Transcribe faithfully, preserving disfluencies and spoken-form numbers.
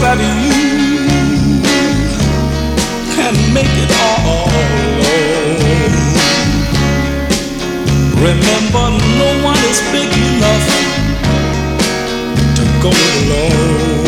that you can make it all alone. Remember, no one is big enough to go it alone.